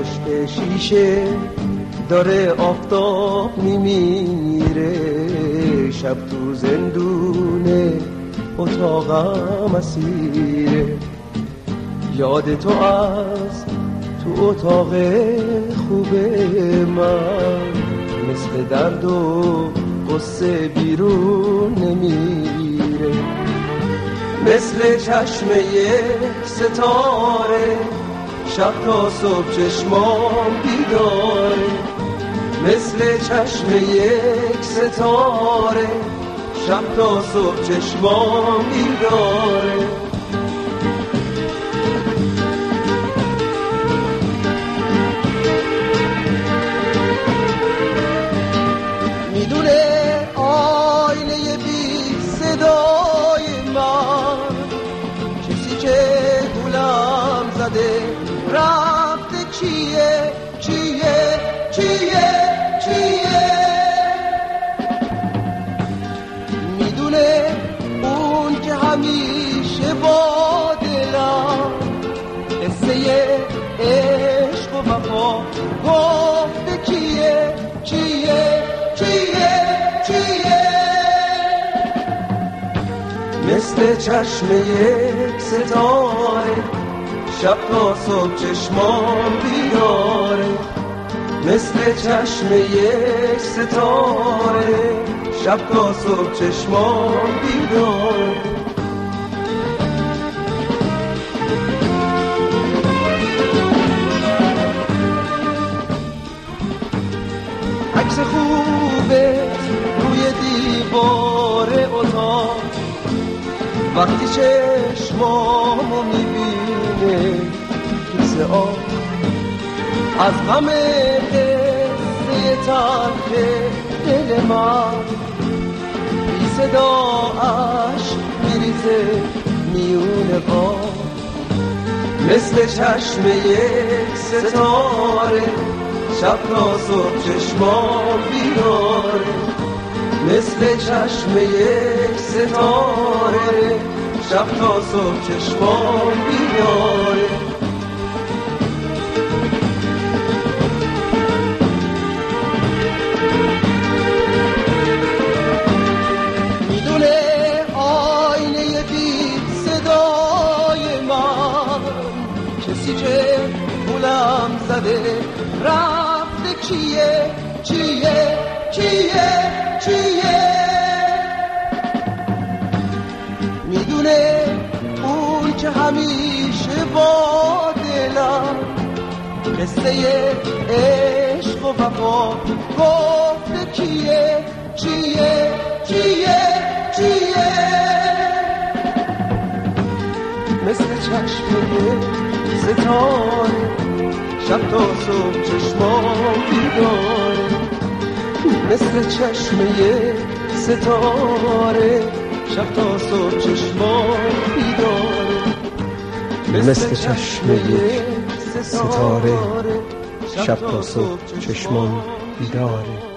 پشت شیشه داره آفتاب میمیره، شب تو زندونه اتاقم اسیره. یاد تو از تو اتاق خوب من، مثل درد و قصه بیرون نمیره. مثل چشم یک ستاره شب تا صبح چشمام بیداره. مثل چشم یک ستاره شب تا صبح چشمام بیداره. میدونه آینه بی صدای من، کسی که گولم زده رفته چیه چیه چیه چیه. میدونه اون که همیشه با دلم قصه عشق و وفا گفته کیه چیه چیه چیه. مثل چشم یک ستاره شب تا صبح چشمام بیداره. مثل چشم یک ستاره شب تا صبح چشمام بیداره. عکس خوبه روی دیوار اتاق، وقتی چشمامو میبینه کیسه آب. از غم قصه تلخ دل من بی صداش میریزه میون غاب. مثل چشم یک ستاره شب تا صبح چشمام بیداره. مثل چشم یک ستاره شب تا صبح چشمام بیداره. میدونه آینه بی صدای من، کسی که گولم زده رفته کیه چیه چیه چیه. میدونه اون که همیشه با دلم قصه عشق و وفا گفته کیه چیه چیه چیه. مثل چشم ستاره شب تا صبح چشمام بیداره. مثل چشم ستاره شب تا صبح چشمام بیداره. مثل چشم ستاره شب تا صبح چشمام بیداره.